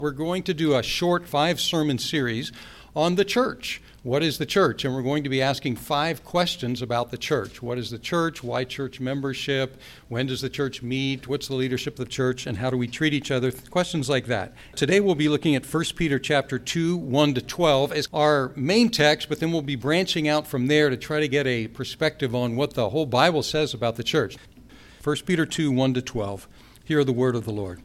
We're going to do a short 5-sermon series on the church. What is the church? And we're going to be asking 5 questions about the church. What is the church? Why church membership? When does the church meet? What's the leadership of the church? And how do we treat each other? Questions like that. Today we'll be looking at 1 Peter chapter 2, 1 to 12 as our main text, but then we'll be branching out from there to try to get a perspective on what the whole Bible says about the church. 1 Peter 2, 1 to 12. Hear the word of the Lord.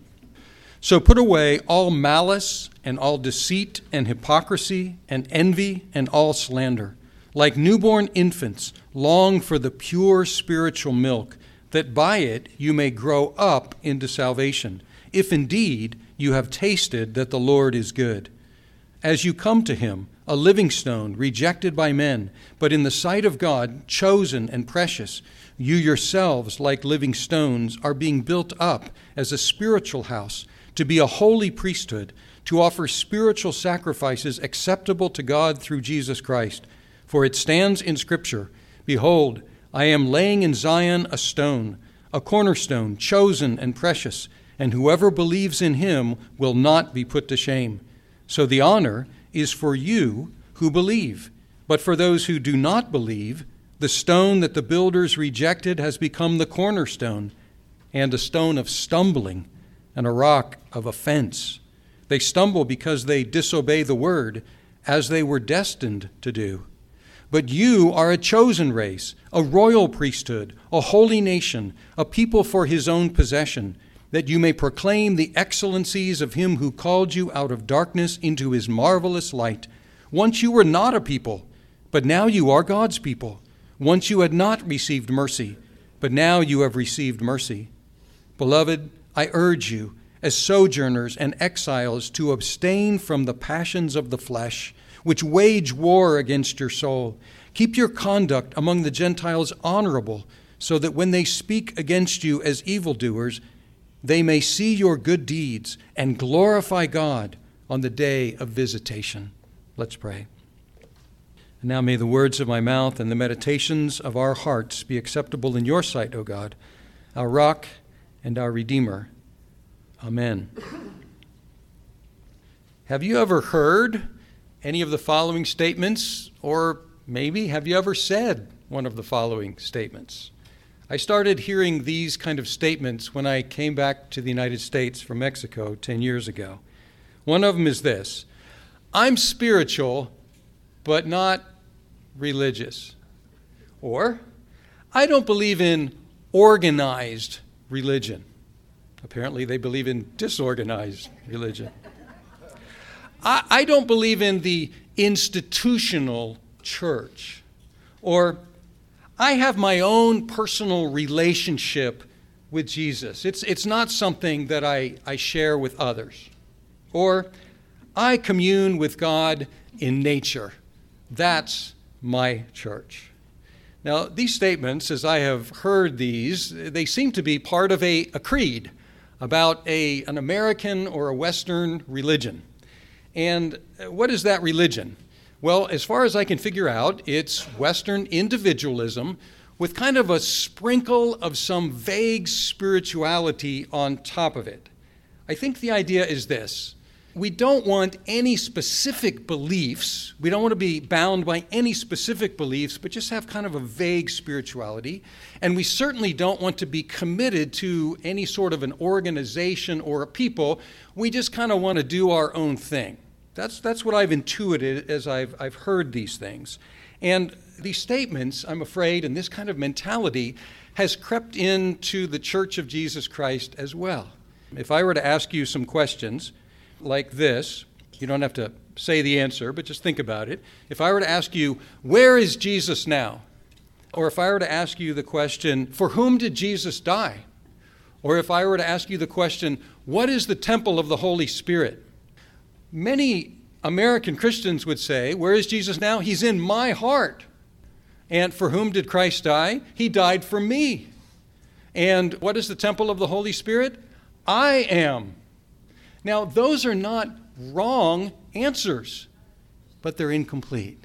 So put away all malice and all deceit and hypocrisy and envy and all slander. Like newborn infants, long for the pure spiritual milk, that by it you may grow up into salvation, if indeed you have tasted that the Lord is good. As you come to him, a living stone, rejected by men, but in the sight of God, chosen and precious, you yourselves, like living stones, are being built up as a spiritual house, to be a holy priesthood, to offer spiritual sacrifices acceptable to God through Jesus Christ. For it stands in Scripture, Behold, I am laying in Zion a stone, a cornerstone, chosen and precious, and whoever believes in him will not be put to shame. So the honor is for you who believe. But for those who do not believe, the stone that the builders rejected has become the cornerstone, and a stone of stumbling, and a rock of offense. They stumble because they disobey the word, as they were destined to do. But you are a chosen race, a royal priesthood, a holy nation, a people for his own possession, that you may proclaim the excellencies of him who called you out of darkness into his marvelous light. Once you were not a people, but now you are God's people. Once you had not received mercy, but now you have received mercy. Beloved, I urge you, as sojourners and exiles, to abstain from the passions of the flesh, which wage war against your soul. Keep your conduct among the Gentiles honorable, so that when they speak against you as evildoers, they may see your good deeds and glorify God on the day of visitation. Let's pray. And now may the words of my mouth and the meditations of our hearts be acceptable in your sight, O God, our rock and our Redeemer. Amen. Have you ever heard any of the following statements, or maybe have you ever said one of the following statements? I started hearing these kind of statements when I came back to the United States from Mexico 10 years ago. One of them is this: I'm spiritual, but not religious. Or, I don't believe in organized religion. Apparently they believe in disorganized religion. I don't believe in the institutional church. Or, I have my own personal relationship with Jesus. It's not something that I share with others. Or, I commune with God in nature. That's my church. Now, these statements, as I have heard these, they seem to be part of a creed about an American or a Western religion. And what is that religion? Well, as far as I can figure out, it's Western individualism with kind of a sprinkle of some vague spirituality on top of it. I think the idea is this: we don't want any specific beliefs. We don't want to be bound by any specific beliefs, but just have kind of a vague spirituality. And we certainly don't want to be committed to any sort of an organization or a people. We just kind of want to do our own thing. That's what I've intuited as I've heard these things. And these statements, I'm afraid, and this kind of mentality has crept into the Church of Jesus Christ as well. If I were to ask you some questions like this, you don't have to say the answer, but just think about it. If I were to ask you, where is Jesus now? Or if I were to ask you the question, for whom did Jesus die? Or if I were to ask you the question, what is the temple of the Holy Spirit? Many American Christians would say, where is Jesus now? He's in my heart. And for whom did Christ die? He died for me. And what is the temple of the Holy Spirit? I am. Now, those are not wrong answers, but they're incomplete.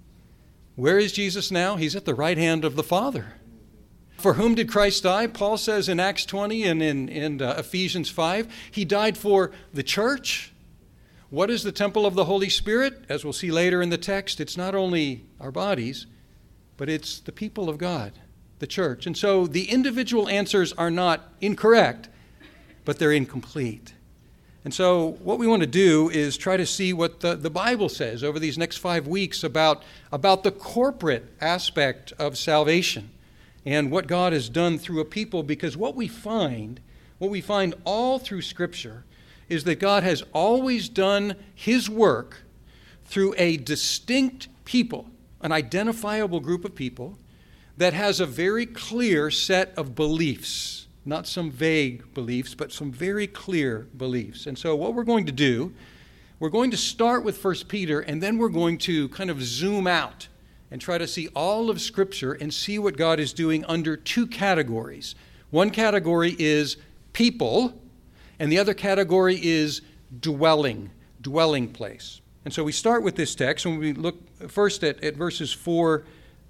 Where is Jesus now? He's at the right hand of the Father. For whom did Christ die? Paul says in Acts 20 and in Ephesians 5, he died for the church. what is the temple of the Holy Spirit? As we'll see later in the text, it's not only our bodies, but it's the people of God, the church. And so the individual answers are not incorrect, but they're incomplete. And so what we want to do is try to see what the Bible says over these next 5 weeks about the corporate aspect of salvation and what God has done through a people, because what we find all through Scripture is that God has always done his work through a distinct people, an identifiable group of people that has a very clear set of beliefs. Not some vague beliefs, but some very clear beliefs. And so what we're going to do, we're going to start with 1 Peter, and then we're going to kind of zoom out and try to see all of Scripture and see what God is doing under 2 categories. One category is people, and the other category is dwelling place. And so we start with this text, and we look first at verses 4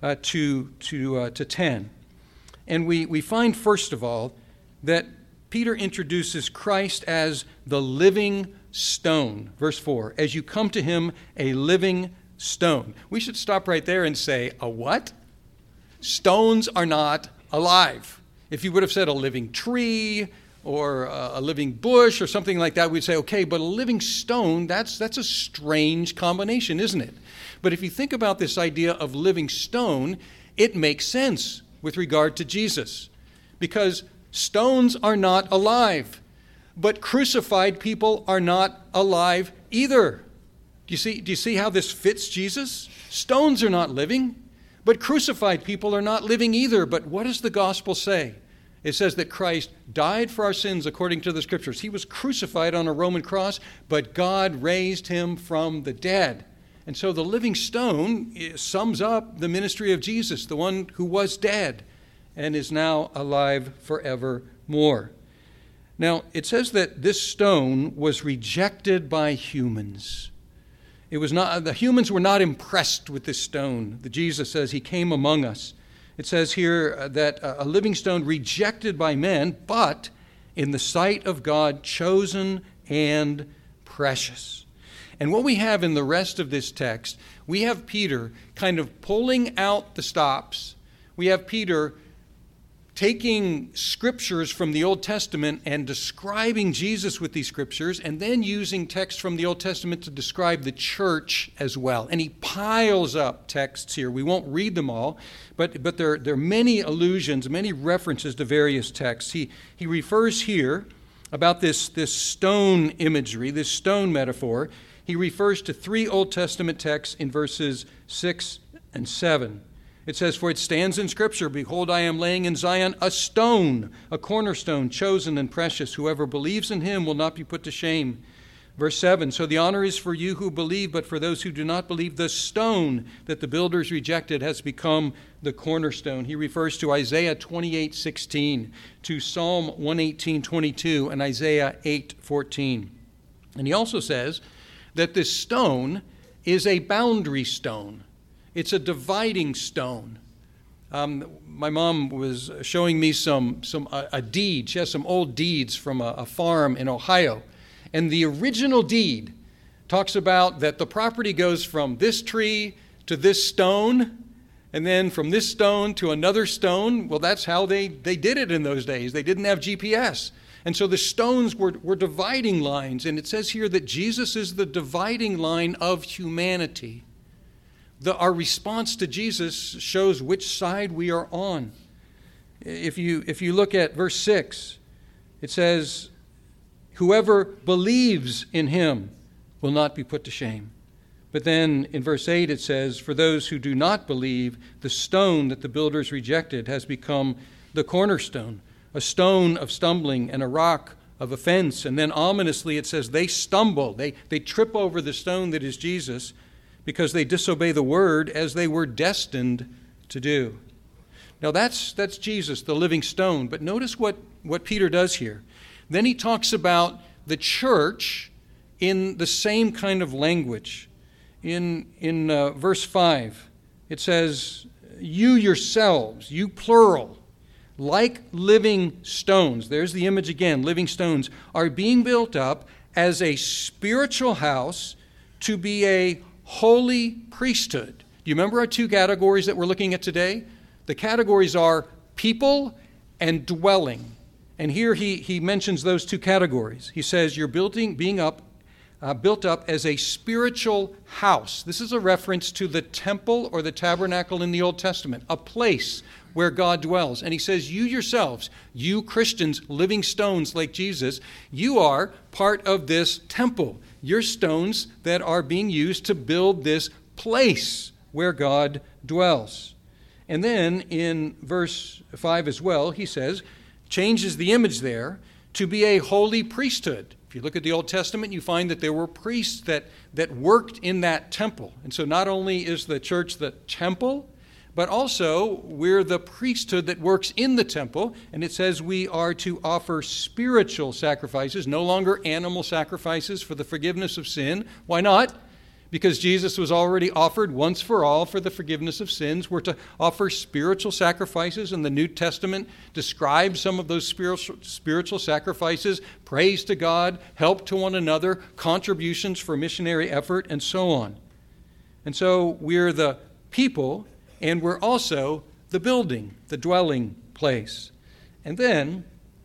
to 10. And we find, first of all, that Peter introduces Christ as the living stone. Verse 4, as you come to him, a living stone. We should stop right there and say, a what? Stones are not alive. If you would have said a living tree or a living bush or something like that, we'd say, okay, but a living stone, that's a strange combination, isn't it? But if you think about this idea of living stone, it makes sense with regard to Jesus, because stones are not alive, but crucified people are not alive either. Do you see how this fits Jesus? Stones are not living, but crucified people are not living either. But what does the gospel say? It says that Christ died for our sins according to the Scriptures. He was crucified on a Roman cross, but God raised him from the dead. And so the living stone sums up the ministry of Jesus, the one who was dead and is now alive forevermore. Now, it says that this stone was rejected by humans. The humans were not impressed with this stone. Jesus says he came among us. It says here that a living stone rejected by men, but in the sight of God, chosen and precious. And what we have in the rest of this text, we have Peter kind of pulling out the stops. We have Peter taking scriptures from the Old Testament and describing Jesus with these scriptures, and then using texts from the Old Testament to describe the church as well. And he piles up texts here. We won't read them all, but there are many allusions, many references to various texts. He refers here about this stone imagery, this stone metaphor. He refers to 3 Old Testament texts in verses 6 and 7. It says, for it stands in Scripture, behold, I am laying in Zion a stone, a cornerstone, chosen and precious. Whoever believes in him will not be put to shame. Verse 7, so the honor is for you who believe, but for those who do not believe, the stone that the builders rejected has become the cornerstone. He refers to Isaiah 28:16, to Psalm 118:22, and Isaiah 8:14. And he also says that this stone is a boundary stone. It's a dividing stone. My mom was showing me a deed. She has some old deeds from a farm in Ohio. And the original deed talks about that the property goes from this tree to this stone, and then from this stone to another stone. Well, that's how they did it in those days. They didn't have GPS. And so the stones were dividing lines. And it says here that Jesus is the dividing line of humanity. Our response to Jesus shows which side we are on. If you look at verse 6, it says, whoever believes in him will not be put to shame. But then in verse 8 it says, for those who do not believe, the stone that the builders rejected has become the cornerstone, a stone of stumbling and a rock of offense. And then ominously it says they stumble, they trip over the stone that is Jesus, because they disobey the word as they were destined to do. Now that's Jesus, the living stone. But notice what Peter does here. Then he talks about the church in the same kind of language. In verse 5, it says, you yourselves, you plural, like living stones, there's the image again, living stones, are being built up as a spiritual house to be a holy priesthood. Do you remember our two categories that we're looking at today? The categories are people and dwelling. And here he mentions those two categories. He says you're built up as a spiritual house. This is a reference to the temple or the tabernacle in the Old Testament, a place where God dwells. And he says, you yourselves, you Christians, living stones like Jesus, you are part of this temple. You're stones that are being used to build this place where God dwells. And then in verse 5 as well, he says, changes the image there to be a holy priesthood. If you look at the Old Testament, you find that there were priests that worked in that temple. And so not only is the church the temple, but also we're the priesthood that works in the temple. And it says we are to offer spiritual sacrifices, no longer animal sacrifices for the forgiveness of sin. Why not? Because Jesus was already offered once for all for the forgiveness of sins. We're to offer spiritual sacrifices, and the New Testament describes some of those spiritual sacrifices: praise to God, help to one another, contributions for missionary effort, and so on. And so we're the people, and we're also the building, the dwelling place. And then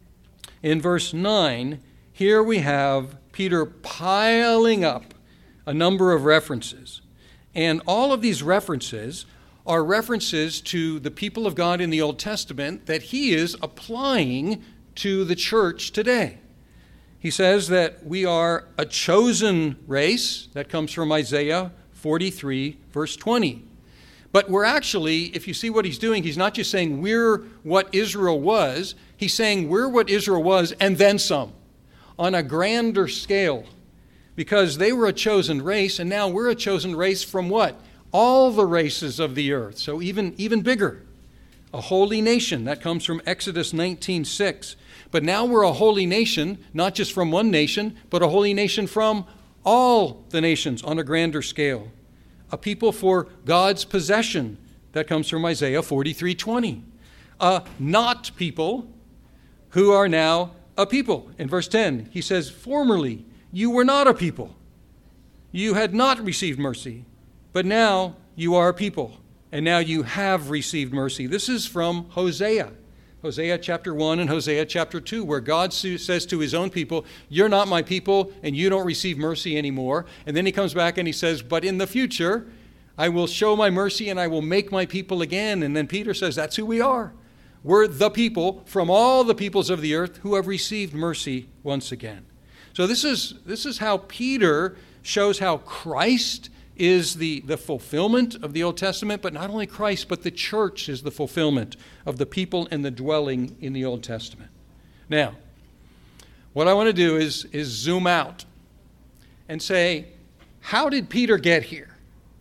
in verse 9, here we have Peter piling up a number of references. And all of these references are references to the people of God in the Old Testament that he is applying to the church today. He says that we are a chosen race. That comes from Isaiah 43, verse 20. But we're actually, if you see what he's doing, he's not just saying we're what Israel was. He's saying we're what Israel was and then some, on a grander scale. Because they were a chosen race, and now we're a chosen race from what? All the races of the earth. So even bigger. A holy nation. That comes from Exodus 19:6. But now we're a holy nation, not just from one nation, but a holy nation from all the nations on a grander scale. A people for God's possession. That comes from Isaiah 43:20. A not people who are now a people. In verse 10, he says, formerly you were not a people. You had not received mercy, but now you are a people, and now you have received mercy. This is from Hosea. Hosea chapter 1 and Hosea chapter 2, where God says to his own people, you're not my people, and you don't receive mercy anymore. And then he comes back and he says, but in the future, I will show my mercy and I will make my people again. And then Peter says, that's who we are. We're the people from all the peoples of the earth who have received mercy once again. So this is how Peter shows how Christ is the fulfillment of the Old Testament, but not only Christ, but the church is the fulfillment of the people and the dwelling in the Old Testament. Now, what I want to do is zoom out and say, how did Peter get here?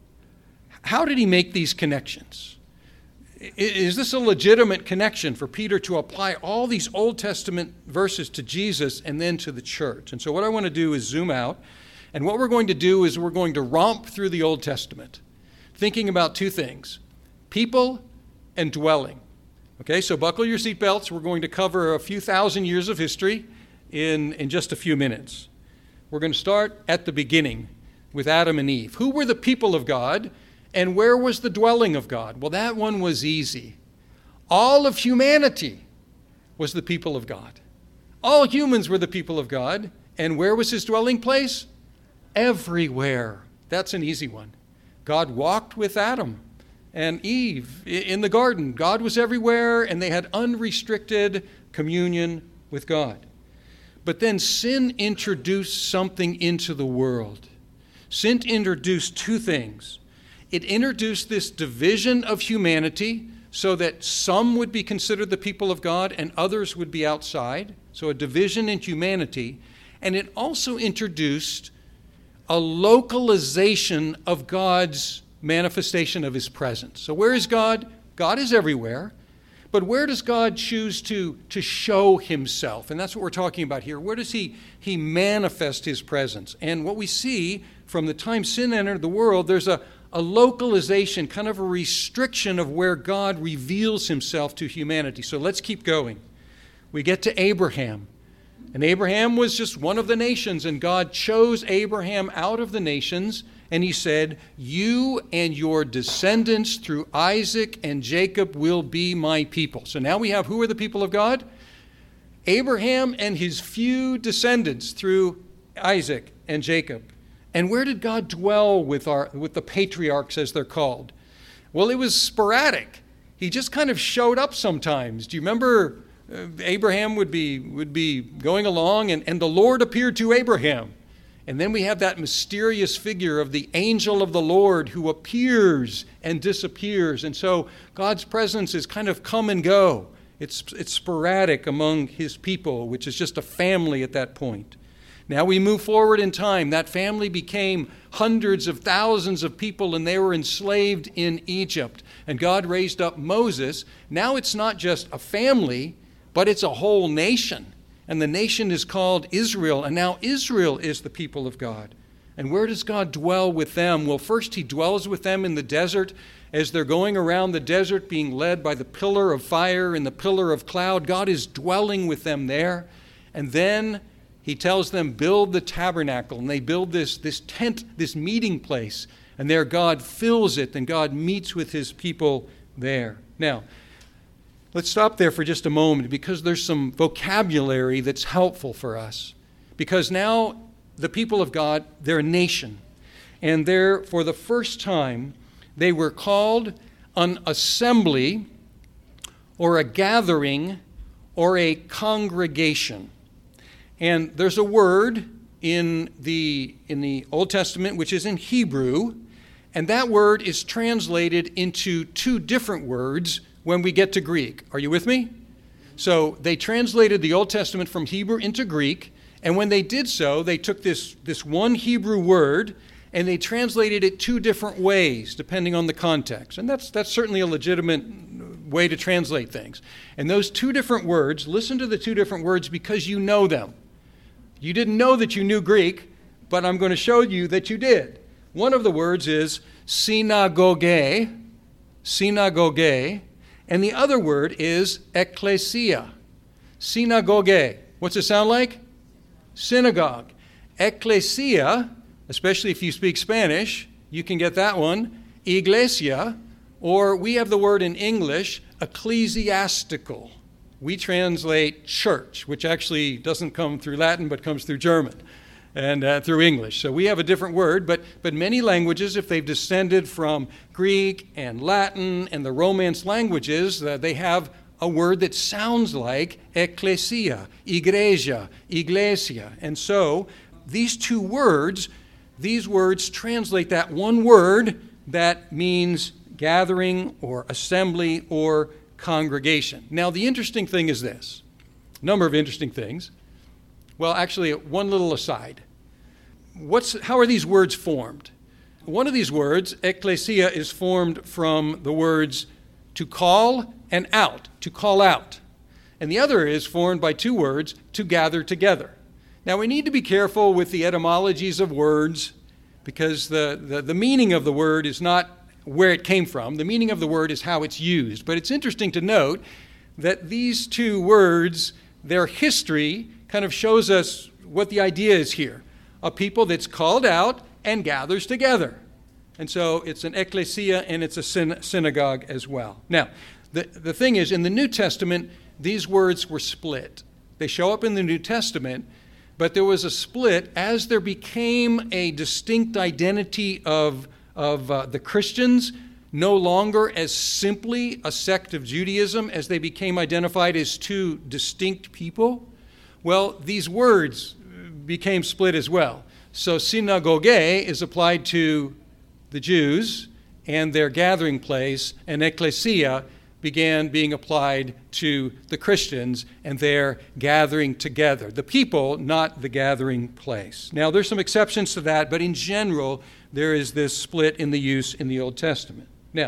How did he make these connections? Is this a legitimate connection for Peter to apply all these Old Testament verses to Jesus and then to the church? And so what I want to do is zoom out. And what we're going to do is we're going to romp through the Old Testament, thinking about two things: people and dwelling. Okay, so buckle your seatbelts. We're going to cover a few thousand years of history in just a few minutes. We're going to start at the beginning with Adam and Eve. Who were the people of God? And where was the dwelling of God? Well, that one was easy. All of humanity was the people of God. All humans were the people of God. And where was his dwelling place? Everywhere. That's an easy one. God walked with Adam and Eve in the garden. God was everywhere, and they had unrestricted communion with God. But then sin introduced something into the world. Sin introduced two things. It introduced this division of humanity so that some would be considered the people of God and others would be outside. So a division in humanity. And it also introduced a localization of God's manifestation of his presence. So where is God? God is everywhere. But where does God choose to show himself? And that's what we're talking about here. Where does he manifest his presence? And what we see from the time sin entered the world, there's a localization, kind of a restriction of where God reveals himself to humanity. So let's keep going. We get to Abraham. And Abraham was just one of the nations, and God chose Abraham out of the nations, and he said, you and your descendants through Isaac and Jacob will be my people. So now we have, who are the people of God? Abraham and his few descendants through Isaac and Jacob. And where did God dwell with the patriarchs, as they're called? Well, it was sporadic. He just kind of showed up sometimes. Do you remember Abraham would be going along, and the Lord appeared to Abraham. And then we have that mysterious figure of the angel of the Lord who appears and disappears. And so God's presence is kind of come and go. It's sporadic among his people, which is just a family at that point. Now we move forward in time. That family became hundreds of thousands of people, and they were enslaved in Egypt. And God raised up Moses. Now it's not just a family, but it's a whole nation. And the nation is called Israel. And now Israel is the people of God. And where does God dwell with them? Well, first he dwells with them in the desert as they're going around the desert being led by the pillar of fire and the pillar of cloud. God is dwelling with them there. And then he tells them, build the tabernacle. And they build this tent, this meeting place. And there God fills it, and God meets with his people there. Now, let's stop there for just a moment, because there's some vocabulary that's helpful for us. Because now the people of God, they're a nation. And they're, for the first time, they were called an assembly or a gathering or a congregation. And there's a word in the Old Testament which is in Hebrew, and that word is translated into two different words when we get to Greek. Are you with me? So they translated the Old Testament from Hebrew into Greek, and when they did so, they took this one Hebrew word and they translated it two different ways depending on the context. And that's certainly a legitimate way to translate things. And those two different words, listen to the two different words because you know them. You didn't know that you knew Greek, but I'm going to show you that you did. One of the words is synagoge, and the other word is ekklesia. Synagoge. What's it sound like? Synagogue. Ekklesia, especially if you speak Spanish, you can get that one. Iglesia, or we have the word in English, ecclesiastical. We translate church, which actually doesn't come through Latin but comes through German and through English. So we have a different word, but many languages, if they've descended from Greek and Latin and the Romance languages, they have a word that sounds like ecclesia, igreja, iglesia. And so these two words, these words translate that one word that means gathering or assembly or congregation. Now, the interesting thing is this. A number of interesting things. Well, actually, one little aside. How are these words formed? One of these words, ecclesia, is formed from the words to call and out, to call out. And the other is formed by two words, to gather together. Now, we need to be careful with the etymologies of words because the meaning of the word is not where it came from. The meaning of the word is how it's used. But it's interesting to note that these two words, their history kind of shows us what the idea is here. A people that's called out and gathers together. And so it's an ecclesia and it's a synagogue as well. Now, the thing is, in the New Testament, these words were split. They show up in the New Testament, but there was a split as there became a distinct identity of the Christians, no longer as simply a sect of Judaism, as they became identified as two distinct people. Well, these words became split as well. So synagoge is applied to the Jews and their gathering place, and ecclesia began being applied to the Christians and their gathering together. The people, not the gathering place. Now, there's some exceptions to that, but in general, there is this split in the use in the Old Testament. Now,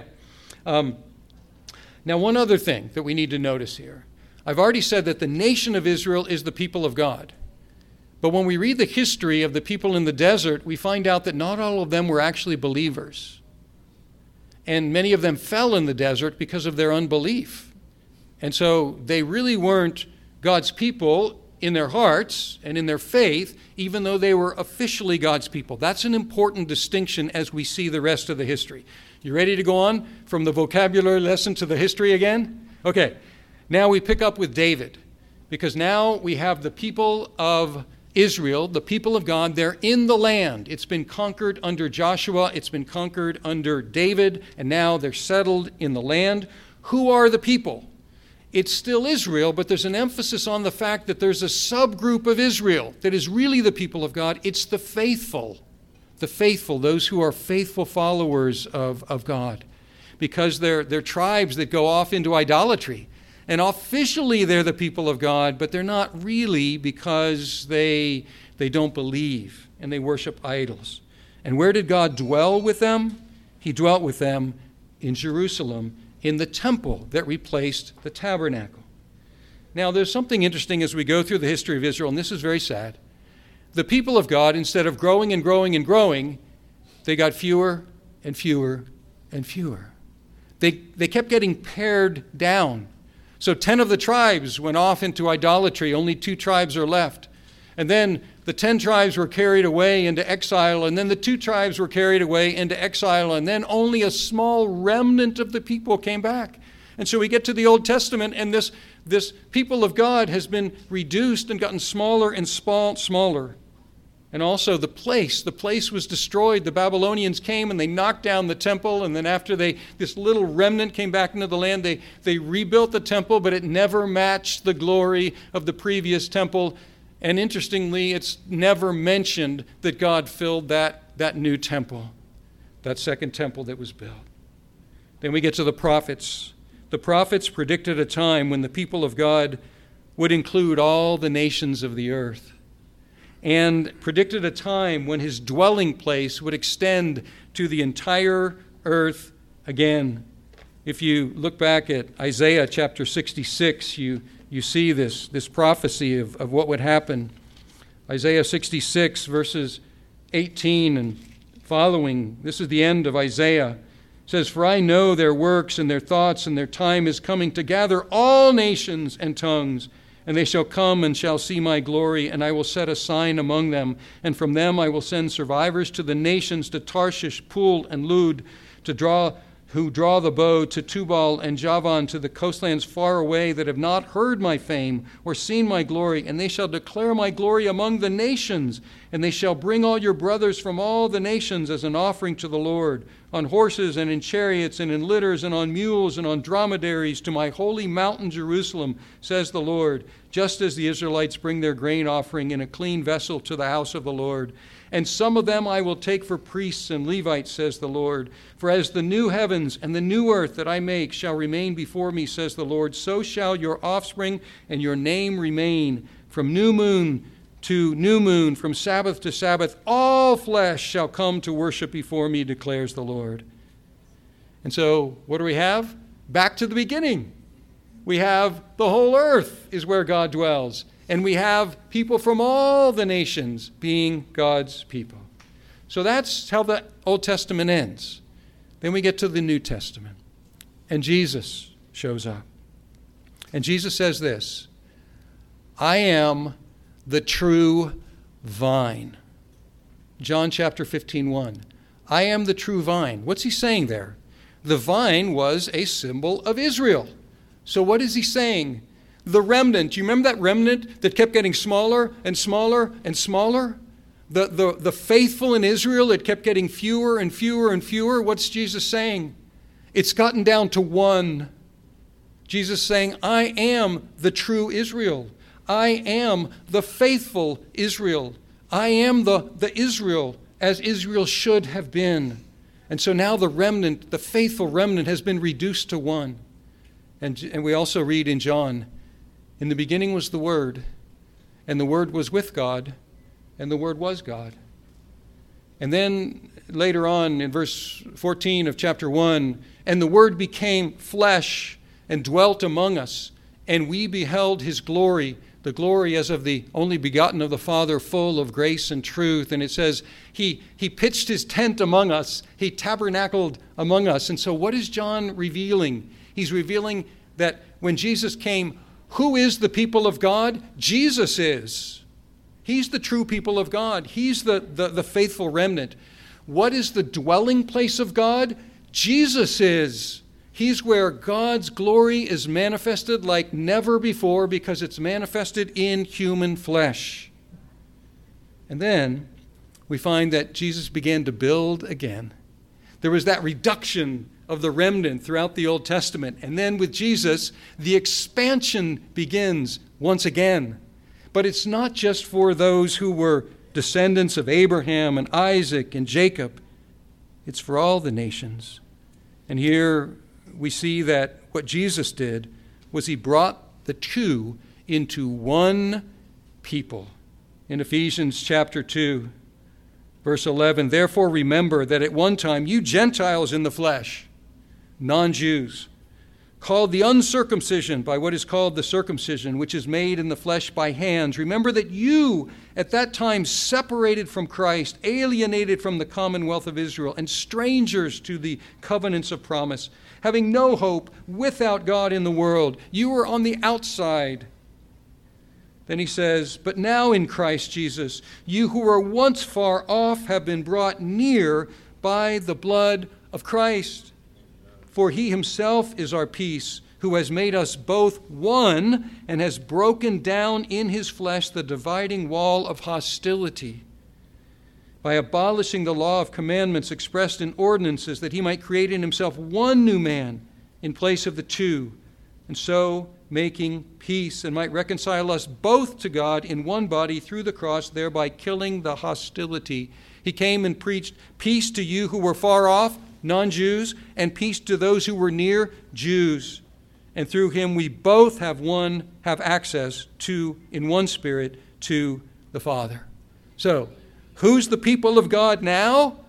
one other thing that we need to notice here. I've already said that the nation of Israel is the people of God. But when we read the history of the people in the desert, we find out that not all of them were actually believers. And many of them fell in the desert because of their unbelief. And so they really weren't God's people in their hearts and in their faith, even though they were officially God's people. That's an important distinction as we see the rest of the history. You ready to go on from the vocabulary lesson to the history again? Okay, now we pick up with David, because now we have the people of Israel, the people of God. They're in the land. It's been conquered under Joshua. It's been conquered under David, and now they're settled in the land. Who are the people? It's still Israel, but there's an emphasis on the fact that there's a subgroup of Israel that is really the people of God. It's the faithful, those who are faithful followers of God, because they're tribes that go off into idolatry. And officially they're the people of God, but they're not really, because they don't believe and they worship idols. And where did God dwell with them? He dwelt with them in Jerusalem, in the temple that replaced the tabernacle. Now, there's something interesting as we go through the history of Israel, and this is very sad. The people of God, instead of growing and growing and growing, they got fewer and fewer and fewer. They kept getting pared down. So 10 of the tribes went off into idolatry. Only 2 tribes are left. And then the 10 tribes were carried away into exile, and then the 2 tribes were carried away into exile, and then only a small remnant of the people came back. And so we get to the Old Testament, and this people of God has been reduced and gotten smaller and smaller. And also the place was destroyed. The Babylonians came and they knocked down the temple, and then after this little remnant came back into the land, they rebuilt the temple, but it never matched the glory of the previous temple. And interestingly, it's never mentioned that God filled that new temple, that second temple that was built. Then we get to the prophets. The prophets predicted a time when the people of God would include all the nations of the earth, and predicted a time when his dwelling place would extend to the entire earth again. If you look back at Isaiah chapter 66, you see this prophecy of what would happen. Isaiah 66, verses 18 and following. This is the end of Isaiah. It says, "For I know their works and their thoughts, and their time is coming to gather all nations and tongues. And they shall come and shall see my glory, and I will set a sign among them. And from them I will send survivors to the nations, to Tarshish, Pul, and Lud, who draw the bow, to Tubal and Javan, to the coastlands far away, that have not heard my fame or seen my glory. And they shall declare my glory among the nations. And they shall bring all your brothers from all the nations as an offering to the Lord, on horses and in chariots and in litters and on mules and on dromedaries, to my holy mountain Jerusalem, says the Lord, just as the Israelites bring their grain offering in a clean vessel to the house of the Lord. And some of them I will take for priests and Levites, says the Lord. For as the new heavens and the new earth that I make shall remain before me, says the Lord, so shall your offspring and your name remain. From new moon to new moon, from Sabbath to Sabbath, all flesh shall come to worship before me, declares the Lord." And so, what do we have? Back to the beginning. We have the whole earth is where God dwells. And we have people from all the nations being God's people. So that's how the Old Testament ends. Then we get to the New Testament. And Jesus shows up. And Jesus says this, "I am the true vine." John chapter 15:1. I am the true vine. What's he saying there? The vine was a symbol of Israel. So what is he saying? The remnant, you remember that remnant that kept getting smaller and smaller and smaller? The faithful in Israel, it kept getting fewer and fewer and fewer. What's Jesus saying? It's gotten down to one. Jesus saying, I am the true Israel. I am the faithful Israel. I am the Israel as Israel should have been. And so now the remnant, the faithful remnant, has been reduced to one. And we also read in John, in the beginning was the Word, and the Word was with God, and the Word was God. And then later on in verse 14 of chapter 1, and the Word became flesh and dwelt among us, and we beheld his glory, the glory as of the only begotten of the Father, full of grace and truth. And it says he pitched his tent among us. He tabernacled among us. And so what is John revealing? He's revealing that when Jesus came, Who is the people of God? Jesus is. He's the true people of God. He's the faithful remnant. What is the dwelling place of God? Jesus is. He's where God's glory is manifested like never before because it's manifested in human flesh. And then we find that Jesus began to build again. There was that reduction of the remnant throughout the Old Testament. And then with Jesus, the expansion begins once again. But it's not just for those who were descendants of Abraham and Isaac and Jacob. It's for all the nations. And here we see that what Jesus did was he brought the two into one people. In Ephesians chapter 2, verse 11, therefore remember that at one time you Gentiles in the flesh, non-Jews, called the uncircumcision by what is called the circumcision, which is made in the flesh by hands. Remember that you at that time separated from Christ, alienated from the commonwealth of Israel, and strangers to the covenants of promise, having no hope, without God in the world. You were on the outside. Then he says, but now in Christ Jesus, you who were once far off have been brought near by the blood of Christ. For he himself is our peace, who has made us both one and has broken down in his flesh the dividing wall of hostility, by abolishing the law of commandments expressed in ordinances, that he might create in himself one new man in place of the two, and so making peace, and might reconcile us both to God in one body through the cross, thereby killing the hostility. He came and preached peace to you who were far off, non-Jews, and peace to those who were near, Jews. And through him we both have access to, in one spirit, to the Father. So, who's the people of God now?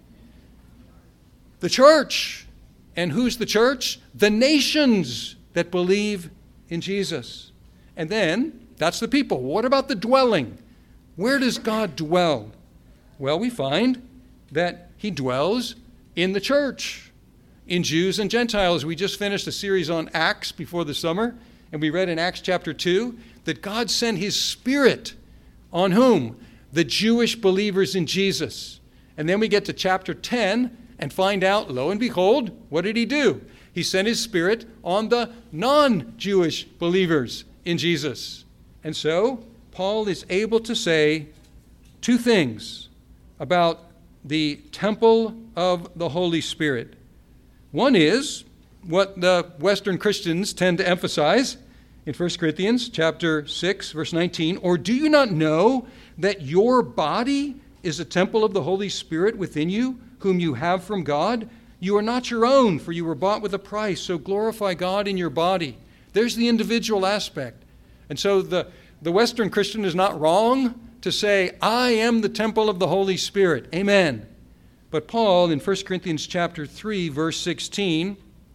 The church. And who's the church? The nations that believe in Jesus. And then, that's the people. What about the dwelling? Where does God dwell? Well, we find that he dwells in the church, in Jews and Gentiles. We just finished a series on Acts before the summer, and we read in Acts chapter 2 that God sent his Spirit on whom? The Jewish believers in Jesus. And then we get to chapter 10 and find out, lo and behold, what did he do? He sent his Spirit on the non-Jewish believers in Jesus. And so, Paul is able to say two things about the temple of the Holy Spirit. One is what the Western Christians tend to emphasize in 1 Corinthians chapter 6, verse 19, or do you not know that your body is a temple of the Holy Spirit within you, whom you have from God? You are not your own, for you were bought with a price, so glorify God in your body. There's the individual aspect. And so the Western Christian is not wrong to say, I am the temple of the Holy Spirit. Amen. But Paul, in 1 Corinthians chapter 3, verse 16,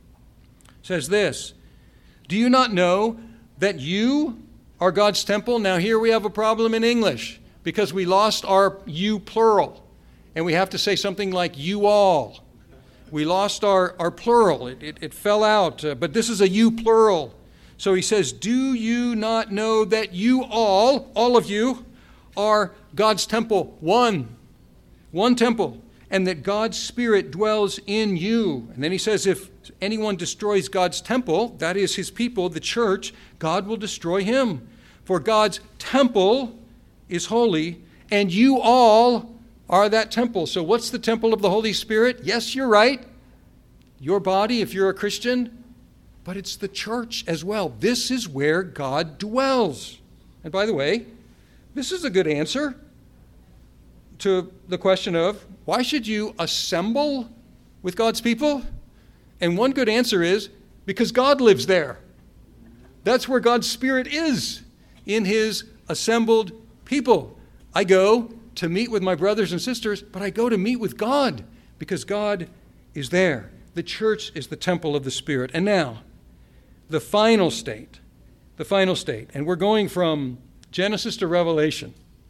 says this, do you not know that you are God's temple? Now here we have a problem in English because we lost our you plural. And we have to say something like you all. We lost our plural. It fell out. But this is a you plural. So he says, do you not know that you all of you, are God's temple, one temple, and that God's Spirit dwells in you. And then he says, if anyone destroys God's temple, that is his people, the church, God will destroy him. For God's temple is holy, and you all are that temple. So what's the temple of the Holy Spirit? Yes, you're right. Your body, if you're a Christian, but it's the church as well. This is where God dwells. And by the way, this is a good answer to the question of, why should you assemble with God's people? And one good answer is, because God lives there. That's where God's Spirit is, in his assembled people. I go to meet with my brothers and sisters, but I go to meet with God, because God is there. The church is the temple of the Spirit. And now, the final state. And we're going from Genesis to Revelation.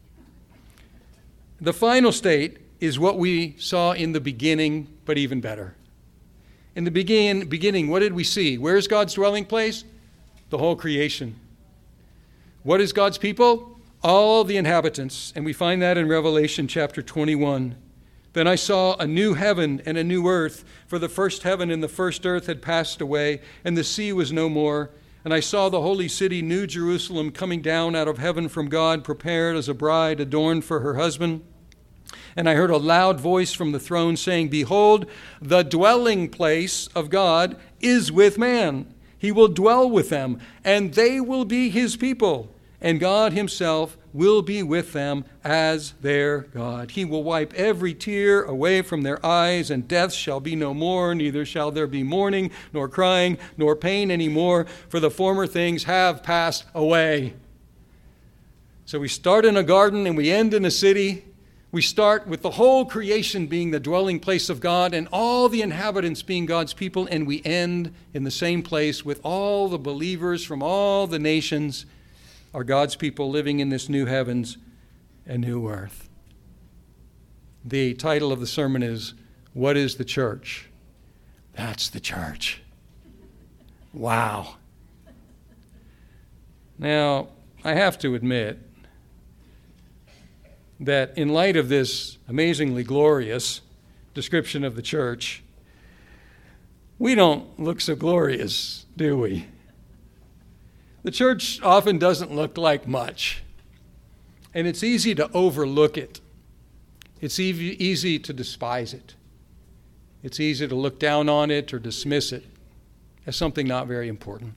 The final state is what we saw in the beginning, but even better. In the beginning, what did we see? Where's God's dwelling place? The whole creation. What is God's people? All the inhabitants. And we find that in Revelation chapter 21. Then I saw a new heaven and a new earth, for the first heaven and the first earth had passed away, and the sea was no more. And I saw the holy city, New Jerusalem, coming down out of heaven from God, prepared as a bride adorned for her husband. And I heard a loud voice from the throne saying, Behold, the dwelling place of God is with man. He will dwell with them, and they will be his people. And God himself will be with them as their God. He will wipe every tear away from their eyes, and death shall be no more, neither shall there be mourning, nor crying, nor pain any more, for the former things have passed away. So we start in a garden and we end in a city. We start with the whole creation being the dwelling place of God and all the inhabitants being God's people, and we end in the same place with all the believers from all the nations are God's people living in this new heavens and new earth. The title of the sermon is, What is the Church? That's the church. Wow. Now, I have to admit that in light of this amazingly glorious description of the church, we don't look so glorious, do we? The church often doesn't look like much, and it's easy to overlook it. It's easy to despise it. It's easy to look down on it or dismiss it as something not very important.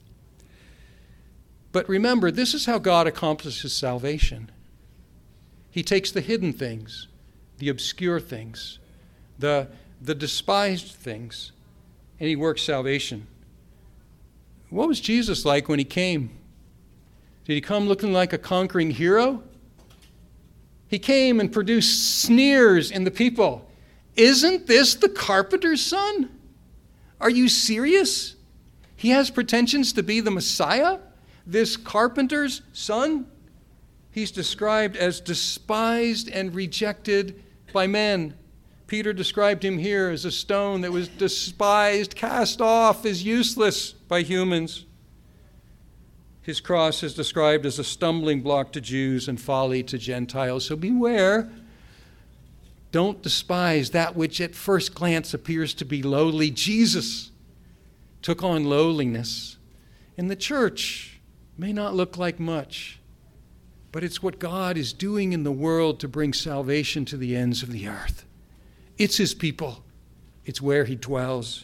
But remember, this is how God accomplishes salvation. He takes the hidden things, the obscure things, the despised things, and he works salvation. What was Jesus like when he came? Did he come looking like a conquering hero? He came and produced sneers in the people. Isn't this the carpenter's son? Are you serious? He has pretensions to be the Messiah? This carpenter's son? He's described as despised and rejected by men. Peter described him here as a stone that was despised, cast off, as useless by humans. His cross is described as a stumbling block to Jews and folly to Gentiles. So beware. Don't despise that which at first glance appears to be lowly. Jesus took on lowliness. And the church may not look like much, but it's what God is doing in the world to bring salvation to the ends of the earth. It's his people. It's where he dwells.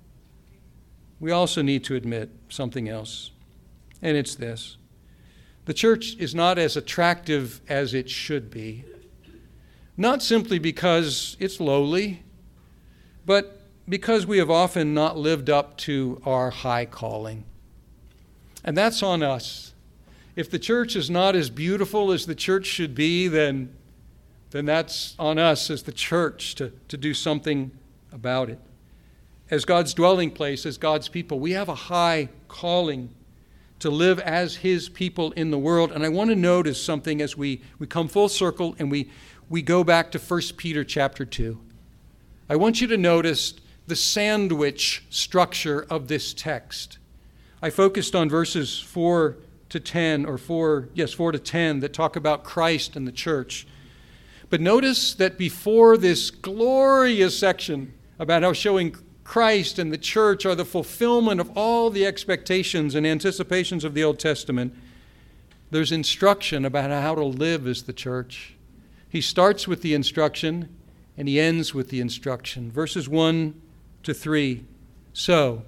We also need to admit something else, and it's this. The church is not as attractive as it should be, not simply because it's lowly, but because we have often not lived up to our high calling. And that's on us. If the church is not as beautiful as the church should be, then that's on us as the church to do something about it. As God's dwelling place, as God's people, we have a high calling to live as his people in the world. And I want to notice something as we come full circle and we go back to 1 Peter chapter 2. I want you to notice the sandwich structure of this text. I focused on verses 4 to 10, or 4 to 10, that talk about Christ and the church. But notice that before this glorious section about how showing Christ and the church are the fulfillment of all the expectations and anticipations of the Old Testament, there's instruction about how to live as the church. He starts with the instruction and he ends with the instruction. Verses 1 to 3. So,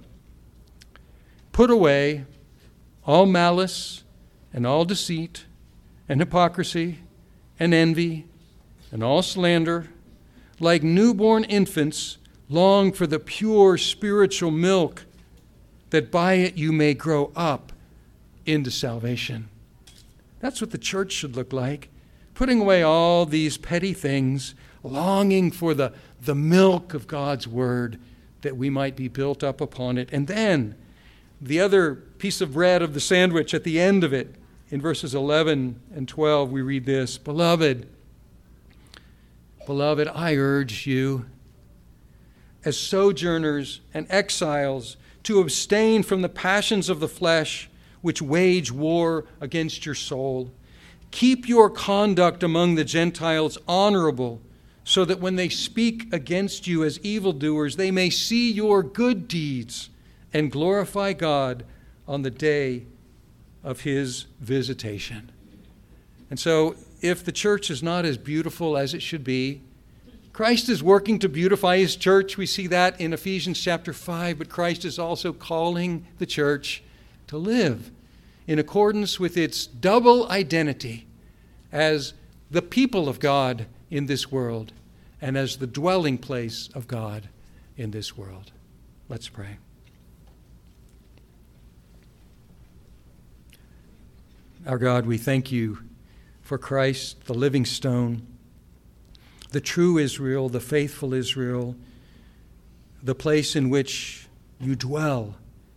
put away all malice and all deceit and hypocrisy and envy and all slander. Like newborn infants, long for the pure spiritual milk, that by it you may grow up into salvation. That's what the church should look like. Putting away all these petty things, longing for the milk of God's word, that we might be built up upon it. And then the other piece of bread of the sandwich at the end of it, in verses 11 and 12, we read this: Beloved, I urge you, as sojourners and exiles, to abstain from the passions of the flesh, which wage war against your soul. Keep your conduct among the Gentiles honorable, so that when they speak against you as evildoers, they may see your good deeds and glorify God on the day of his visitation. And so, if the church is not as beautiful as it should be, Christ is working to beautify his church. We see that in Ephesians chapter 5, but Christ is also calling the church to live in accordance with its double identity as the people of God in this world and as the dwelling place of God in this world. Let's pray. Our God, we thank you for Christ, the living stone, the true Israel, the faithful Israel, the place in which you dwell,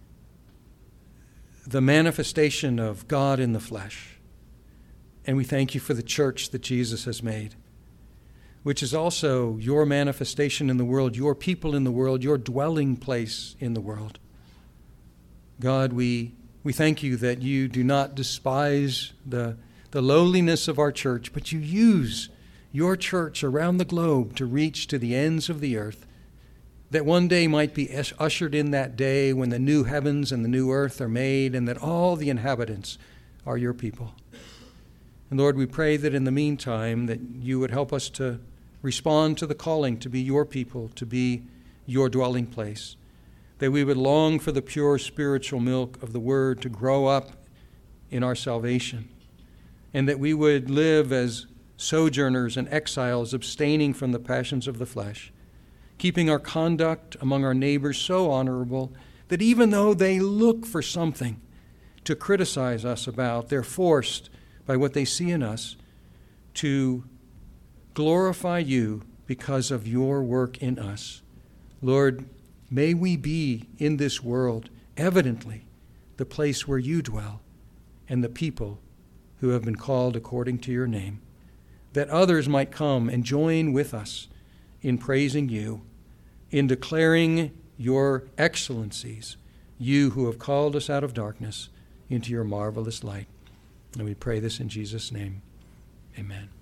the manifestation of God in the flesh. And we thank you for the church that Jesus has made, which is also your manifestation in the world, your people in the world, your dwelling place in the world. God, we thank you that you do not despise the lowliness of our church, but you use your church around the globe to reach to the ends of the earth, that one day might be ushered in that day when the new heavens and the new earth are made and that all the inhabitants are your people. And Lord, we pray that in the meantime that you would help us to respond to the calling to be your people, to be your dwelling place, that we would long for the pure spiritual milk of the Word to grow up in our salvation, and that we would live as sojourners and exiles, abstaining from the passions of the flesh, keeping our conduct among our neighbors so honorable that even though they look for something to criticize us about, they're forced by what they see in us to glorify you because of your work in us. Lord, may we be in this world evidently the place where you dwell and the people who have been called according to your name, that others might come and join with us in praising you, in declaring your excellencies, you who have called us out of darkness into your marvelous light. And we pray this in Jesus' name. Amen.